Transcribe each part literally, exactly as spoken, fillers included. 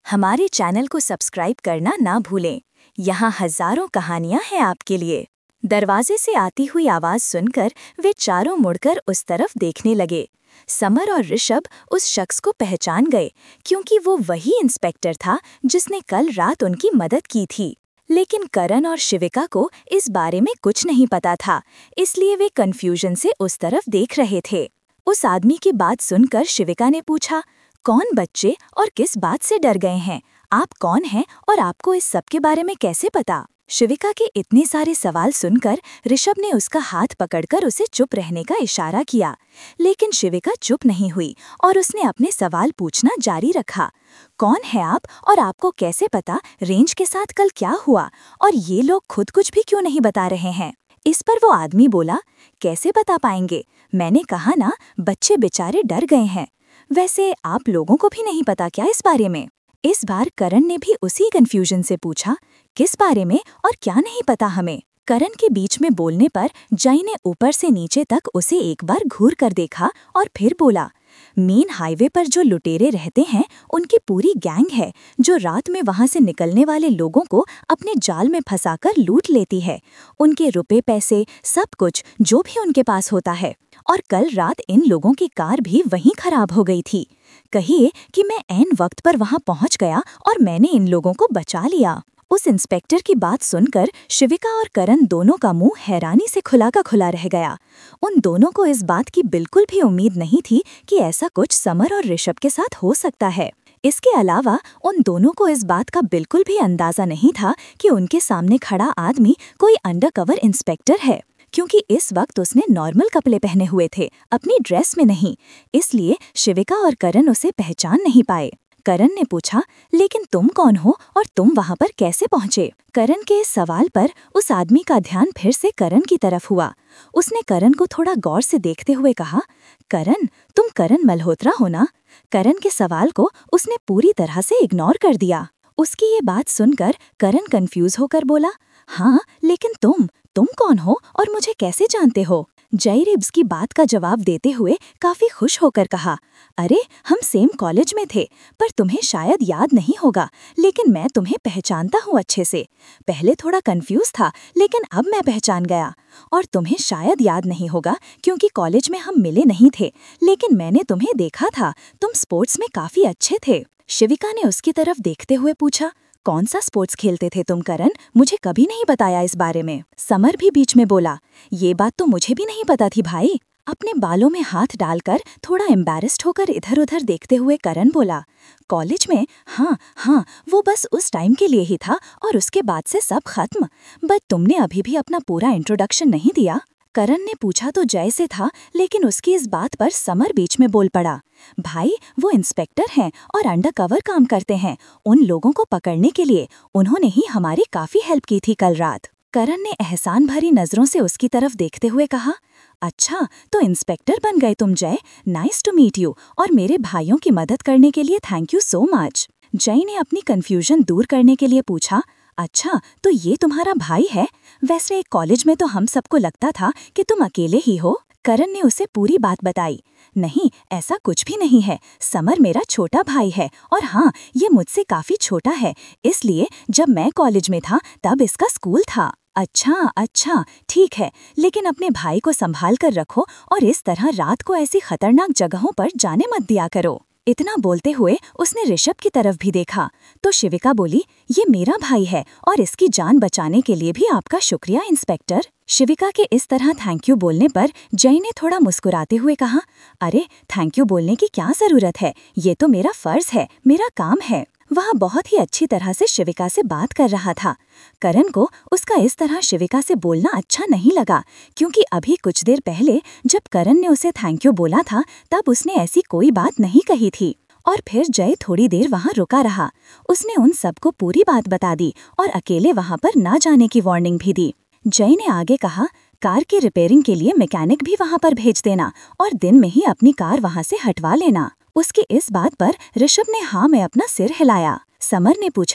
हमारे चैनल को सब्सक्राइब करना ना भूलें। यहाँ हजारों कहानियाँ हैं आपके लिए। दरवाजे से आती हुई आवाज़ सुनकर वे चारों मुड़कर उस तरफ देखने लगे। समर और ऋषभ उस शख्स को पहचान गए क्योंकि वो वही इंस्पेक्टर था जिसने कल रात उनकी मदद की थी। लेकिन करण और शिविका को इस बारे में कुछ नहीं पता था, इसलिए वे कंफ्यूजन से उस तरफ देख रहे थे। उस आदमी की बात सुनकर शिविका ने पूछा, कौन बच्चे और किस बात से डर गए हैं? आप कौन हैं और आपको इस सब के बारे में कैसे पता? शिविका के इतने सारे सवाल सुनकर ऋषभ ने उसका हाथ पकड़कर उसे चुप रहने का इशारा किया, लेकिन शिविका चुप नहीं हुई और उसने अपने सवाल पूछना जारी रखा। कौन है आप और आपको कैसे पता रेंज के साथ कल क्या हुआ, और ये लोग खुद कुछ भी क्यों नहीं बता रहे हैं? इस पर वो आदमी बोला, कैसे बता पाएंगे? मैंने कहा ना, बच्चे बेचारे डर गए हैं। वैसे आप लोगों को भी नहीं पता क्या इस बारे में? इस बार करण ने भी उसी कंफ्यूजन से पूछा, किस बारे में और क्या नहीं पता हमें? करण के बीच में बोलने पर जय ने ऊपर से नीचे तक उसे एक बार घूर कर देखा और फिर बोला, मेन हाईवे पर जो लुटेरे रहते हैं उनकी पूरी गैंग है जो रात में वहां से निकलने वाले लोगों को अपने जाल में फंसाकर लूट लेती है। उनके रुपए पैसे सब कुछ जो भी उनके पास होता है। और कल रात इन लोगों की कार भी वहीं खराब हो गई थी। कहिए कि मैं ऐन वक्त पर वहां पहुंच गया और मैंने इन लोगों को बचा लिया। उस इंस्पेक्टर की बात सुनकर शिविका और करण दोनों का मुंह हैरानी से खुला का खुला रह गया। उन दोनों को इस बात की बिल्कुल भी उम्मीद नहीं थी कि ऐसा कुछ समर और ऋषभ के साथ हो सकता है। इसके अलावा उन दोनों को इस बात का बिल्कुल भी अंदाजा नहीं था कि उनके सामने खड़ा आदमी कोई अंडरकवर इंस्पेक्टर है, क्योंकि इस वक्त उसने नॉर्मल कपड़े पहने हुए थे, अपनी ड्रेस में नहीं। इसलिए शिविका और करण उसे पहचान नहीं पाए। करण ने पूछा, लेकिन तुम कौन हो और तुम वहां पर कैसे पहुंचे? करण के इस सवाल पर उस आदमी का ध्यान फिर से करण की तरफ हुआ। उसने करण को थोड़ा गौर से देखते हुए कहा, करण, तुम करण मल्होत्रा हो ना? करण के सवाल को उसने पूरी तरह से इग्नोर कर दिया। उसकी ये बात सुनकर करण कंफ्यूज होकर बोला, हाँ, लेकिन तुम तुम कौन हो और मुझे कैसे जानते हो? जय रिब्स की बात का जवाब देते हुए काफी खुश होकर कहा, अरे हम सेम कॉलेज में थे, पर तुम्हें शायद याद नहीं होगा, लेकिन मैं तुम्हें पहचानता हूँ अच्छे से। पहले थोड़ा कंफ्यूज था, लेकिन अब मैं पहचान गया। और तुम्हें शायद याद नहीं होगा क्योंकि कॉलेज में हम मिले नहीं थे, लेकिन मैंने तुम्हें देखा था, तुम स्पोर्ट्स में काफी अच्छे थे। शिविका ने उसकी तरफ देखते हुए पूछा, कौन सा स्पोर्ट्स खेलते थे तुम करण? मुझे कभी नहीं बताया इस बारे में। समर भी बीच में बोला, ये बात तो मुझे भी नहीं पता थी भाई। अपने बालों में हाथ डालकर थोड़ा एम्बैरेस्ड होकर इधर उधर देखते हुए करण बोला, कॉलेज में? हाँ हाँ, वो बस उस टाइम के लिए ही था और उसके बाद से सब खत्म। बट तुमने अभी भी अपना पूरा इंट्रोडक्शन नहीं दिया। करण ने पूछा तो जय से था, लेकिन उसकी इस बात पर समर बीच में बोल पड़ा, भाई वो इंस्पेक्टर हैं और अंडरकवर काम करते हैं। उन लोगों को पकड़ने के लिए उन्होंने ही हमारी काफी हेल्प की थी कल रात। करण ने एहसान भरी नजरों से उसकी तरफ देखते हुए कहा, अच्छा तो इंस्पेक्टर बन गए तुम जय, नाइस टू मीट यू, और मेरे भाइयों की मदद करने के लिए थैंक यू सो मच। जय ने अपनी कंफ्यूजन दूर करने के लिए पूछा, अच्छा तो ये तुम्हारा भाई है? वैसे कॉलेज में तो हम सबको लगता था कि तुम अकेले ही हो। करण ने उसे पूरी बात बताई, नहीं ऐसा कुछ भी नहीं है, समर मेरा छोटा भाई है और हाँ ये मुझसे काफी छोटा है, इसलिए जब मैं कॉलेज में था तब इसका स्कूल था। अच्छा अच्छा ठीक है, लेकिन अपने भाई को संभाल कर रखो और इस तरह रात को ऐसी खतरनाक जगहों पर जाने मत दिया करो। इतना बोलते हुए उसने ऋषभ की तरफ भी देखा तो शिविका बोली, ये मेरा भाई है और इसकी जान बचाने के लिए भी आपका शुक्रिया इंस्पेक्टर। शिविका के इस तरह थैंक यू बोलने पर जय ने थोड़ा मुस्कुराते हुए कहा, अरे थैंक यू बोलने की क्या जरूरत है, ये तो मेरा फर्ज है, मेरा काम है। वह बहुत ही अच्छी तरह से शिविका से बात कर रहा था। करण को उसका इस तरह शिविका से बोलना अच्छा नहीं लगा, क्योंकि अभी कुछ देर पहले जब करण ने उसे थैंक यू बोला था तब उसने ऐसी कोई बात नहीं कही थी। और फिर जय थोड़ी देर वहां रुका रहा। उसने उन सबको पूरी बात बता दी और अकेले वहां पर ना जाने की वार्निंग भी दी। जय ने आगे कहा, कार की रिपेयरिंग के लिए मैकेनिक भी वहां पर भेज देना और दिन में ही अपनी कार वहां से हटवा लेना। उसकी इस बात पर ऋषभ ने हाँ में अपना सिर हिलाया। समर ने पूछा,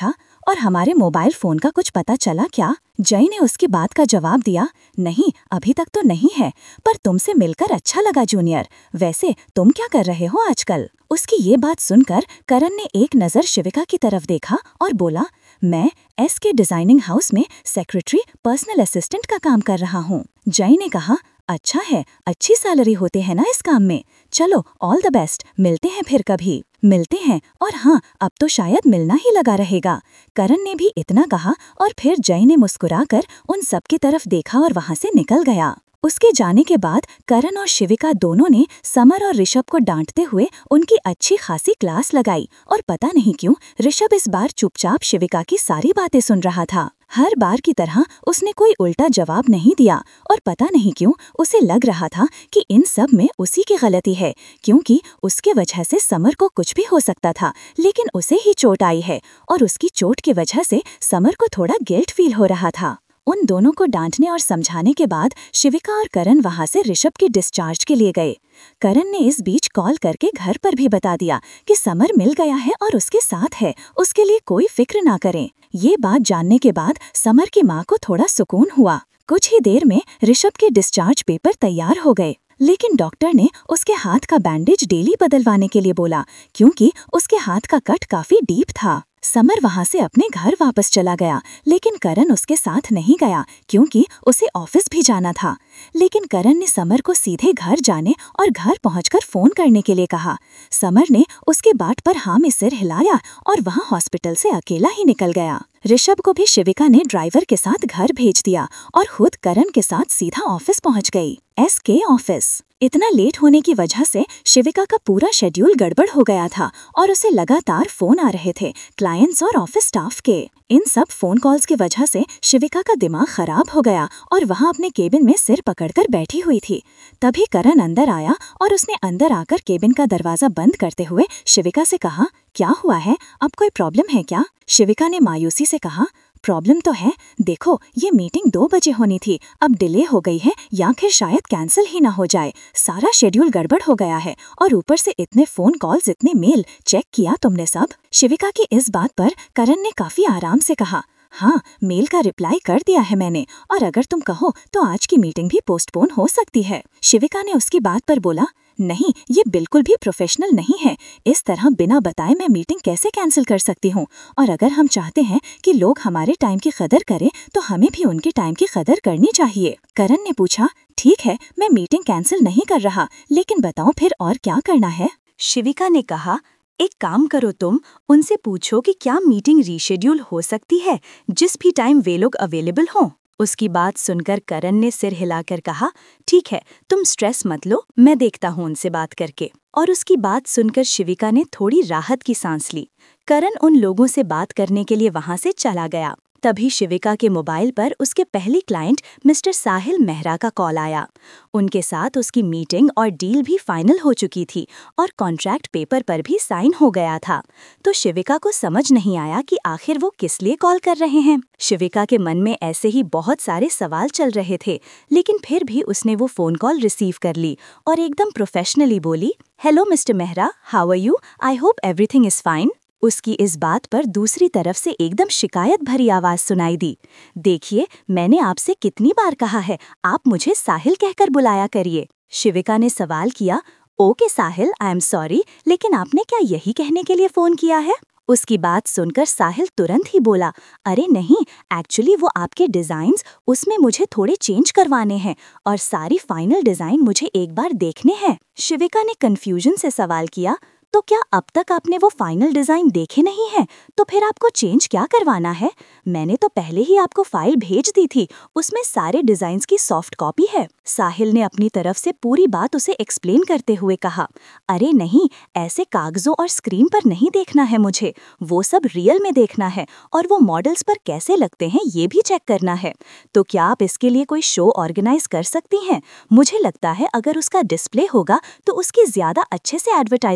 और हमारे मोबाइल फोन का कुछ पता चला क्या? जय ने उसकी बात का जवाब दिया, नहीं अभी तक तो नहीं है, पर तुमसे मिलकर अच्छा लगा जूनियर। वैसे तुम क्या कर रहे हो आजकल? उसकी ये बात सुनकर करण ने एक नज़र शिविका की तरफ देखा और बोला, मैं एस के डिजाइनिंग हाउस में सेक्रेटरी पर्सनल असिस्टेंट का काम कर रहा हूँ। जय ने कहा, अच्छा है, अच्छी सैलरी होते हैं ना इस काम में। चलो ऑल द बेस्ट, मिलते हैं फिर कभी। मिलते हैं, और हाँ अब तो शायद मिलना ही लगा रहेगा। करण ने भी इतना कहा और फिर जय ने मुस्कुराकर उन सब की तरफ देखा और वहां से निकल गया। उसके जाने के बाद करण और शिविका दोनों ने समर और ऋषभ को डांटते हुए उनकी अच्छी खासी क्लास लगाई, और पता नहीं क्यों ऋषभ इस बार चुपचाप शिविका की सारी बातें सुन रहा था। हर बार की तरह उसने कोई उल्टा जवाब नहीं दिया, और पता नहीं क्यों उसे लग रहा था कि इन सब में उसी की गलती है, क्योंकि उसके वजह से समर को कुछ भी हो सकता था, लेकिन उसे ही चोट आई है, और उसकी चोट की वजह से समर को थोड़ा गिल्ट फील हो रहा था। उन दोनों को डांटने और समझाने के बाद शिविका और करण वहां से ऋषभ के डिस्चार्ज के लिए गए। करण ने इस बीच कॉल करके घर पर भी बता दिया कि समर मिल गया है और उसके साथ है, उसके लिए कोई फिक्र ना करें। ये बात जानने के बाद समर की माँ को थोड़ा सुकून हुआ। कुछ ही देर में ऋषभ के डिस्चार्ज पेपर तैयार हो गए, लेकिन डॉक्टर ने उसके हाथ का बैंडेज डेली बदलवाने के लिए बोला, क्योंकि उसके हाथ का कट काफी डीप था। समर वहां से अपने घर वापस चला गया, लेकिन करण उसके साथ नहीं गया, क्योंकि उसे ऑफिस भी जाना था। लेकिन करण ने समर को सीधे घर जाने और घर पहुंचकर फोन करने के लिए कहा। समर ने उसके बात पर हाँ में सिर हिलाया और वहां हॉस्पिटल से अकेला ही निकल गया। ऋषभ को भी शिविका ने ड्राइवर के साथ घर भेज दिया और खुद करण के साथ सीधा ऑफिस पहुंच गई, एस के ऑफिस। इतना लेट होने की वजह से शिविका का पूरा शेड्यूल गड़बड़ हो गया था और उसे लगातार फोन आ रहे थे क्लाइंट्स और ऑफिस स्टाफ के। इन सब फोन कॉल्स की वजह से शिविका का दिमाग खराब हो गया और वहां अपने केबिन में सिर पकड़कर बैठी हुई थी। तभी करण अंदर आया और उसने अंदर आकर केबिन का दरवाजा बंद करते हुए शिविका से कहा, क्या हुआ है, अब कोई प्रॉब्लम है क्या? शिविका ने मायूसी से कहा, प्रॉब्लम तो है, देखो ये मीटिंग दो बजे होनी थी, अब डिले हो गई है या फिर शायद कैंसिल ही ना हो जाए। सारा शेड्यूल गड़बड़ हो गया है और ऊपर से इतने फोन कॉल्स, इतने मेल, चेक किया तुमने सब? शिविका की इस बात पर करण ने काफी आराम से कहा, हाँ मेल का रिप्लाई कर दिया है मैंने, और अगर तुम कहो तो आज की मीटिंग भी पोस्टपोन हो सकती है। शिविका ने उसकी बात पर बोला, नहीं ये बिल्कुल भी प्रोफेशनल नहीं है, इस तरह बिना बताए मैं मीटिंग कैसे कैंसिल कर सकती हूँ, और अगर हम चाहते हैं कि लोग हमारे टाइम की कदर करें तो हमें भी उनके टाइम की कदर करनी चाहिए। करण ने पूछा, ठीक है मैं मीटिंग कैंसिल नहीं कर रहा, लेकिन बताओ फिर और क्या करना है? शिविका ने कहा, एक काम करो, तुम उनसे पूछो कि क्या मीटिंग रीशेड्यूल हो सकती है, जिस भी टाइम वे लोग अवेलेबल हों। उसकी बात सुनकर करण ने सिर हिलाकर कहा, ठीक है तुम स्ट्रेस मत लो, मैं देखता हूँ उनसे बात करके। और उसकी बात सुनकर शिविका ने थोड़ी राहत की सांस ली। करण उन लोगों से बात करने के लिए वहां से चला गया। तभी शिविका के मोबाइल पर उसके पहले क्लाइंट मिस्टर साहिल मेहरा का कॉल आया। उनके साथ उसकी मीटिंग और डील भी फाइनल हो चुकी थी और कॉन्ट्रैक्ट पेपर पर भी साइन हो गया था। तो शिविका को समझ नहीं आया कि आखिर वो किस लिए कॉल कर रहे हैं। शिविका के मन में ऐसे ही बहुत सारे सवाल चल रहे थे, लेकिन फिर भी उसने वो फोन कॉल रिसीव कर ली और एकदम प्रोफेशनली बोली, hello mister Mehra, how are you, I hope everything is fine. उसकी इस बात पर दूसरी तरफ से एकदम शिकायत भरी आवाज सुनाई दी, देखिए मैंने आपसे कितनी बार कहा है आप मुझे साहिल कहकर बुलाया करिए। शिविका ने सवाल किया, okay Sahil, I am sorry, लेकिन आपने क्या यही कहने के लिए फोन किया है? उसकी बात सुनकर साहिल तुरंत ही बोला, अरे नहीं, एक्चुअली वो आपके डिजाइन्स, उसमें मुझे थोड़े चेंज करवाने हैं और सारी फाइनल डिजाइन मुझे एक बार देखने हैं। शिविका ने कंफ्यूजन से सवाल किया, तो क्या अब तक आपने वो फाइनल डिजाइन देखे नहीं हैं? तो फिर आपको चेंज क्या करवाना है? मैंने तो पहले ही आपको फाइल भेज दी थी, उसमें सारे डिजाइन्स की सॉफ्ट कॉपी है। साहिल ने अपनी तरफ से पूरी बात उसे एक्सप्लेन करते हुए कहा, अरे नहीं, ऐसे कागजों और स्क्रीन पर नहीं देखना है मुझे, वो सब रियल में देखना है और वो मॉडल्स पर कैसे लगते हैं ये भी चेक करना है। तो क्या आप इसके लिए कोई शो ऑर्गेनाइज कर सकती हैं? मुझे लगता है अगर उसका डिस्प्ले होगा तो उसकी ज्यादा अच्छे से एडवर्टाइजमेंट होगी।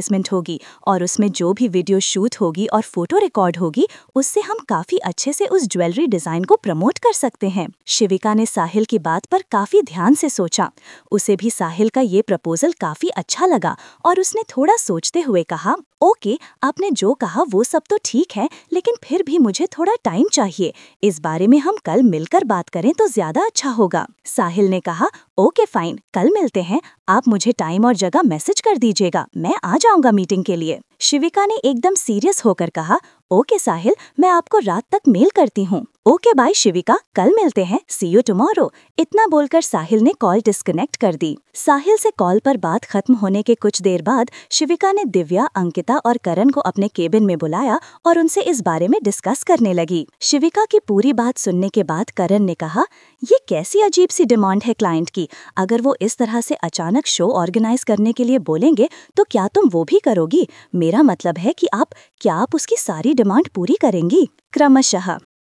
होगी और उसमें जो भी वीडियो शूट होगी और फोटो रिकॉर्ड होगी उससे हम काफी अच्छे से उस ज्वेलरी डिजाइन को प्रमोट कर सकते हैं। शिविका ने साहिल की बात पर काफी ध्यान से सोचा। उसे भी साहिल का ये प्रपोजल काफी अच्छा लगा और उसने थोड़ा सोचते हुए कहा, ओके, आपने जो कहा वो सब तो ठीक है, लेकिन फिर भी मुझे थोड़ा टाइम चाहिए। इस बारे में हम कल मिलकर बात करें तो ज्यादा अच्छा होगा। साहिल ने कहा, ओके फाइन, कल मिलते हैं। आप मुझे टाइम और जगह मैसेज कर दीजिएगा, मैं आ जाऊंगा मीटिंग के लिए। शिविका ने एकदम सीरियस होकर कहा, ओके साहिल, मैं आपको रात तक मेल करती हूँ। ओके बाय शिविका, कल मिलते हैं, सी यू टुमारो। इतना बोलकर साहिल ने कॉल डिस्कनेक्ट कर दी। साहिल से कॉल पर बात खत्म होने के कुछ देर बाद शिविका ने दिव्या, अंकिता और करण को अपने केबिन में बुलाया और उनसे इस बारे में डिस्कस करने लगी। शिविका की पूरी बात सुनने के बाद करण ने कहा, ये कैसी अजीब सी डिमांड है क्लाइंट की। अगर वो इस तरह से अचानक शो ऑर्गेनाइज करने के लिए बोलेंगे तो क्या तुम वो भी करोगी? मेरा मतलब है कि आप क्या आप उसकी सारी डिमांड पूरी करेंगी? क्रमशः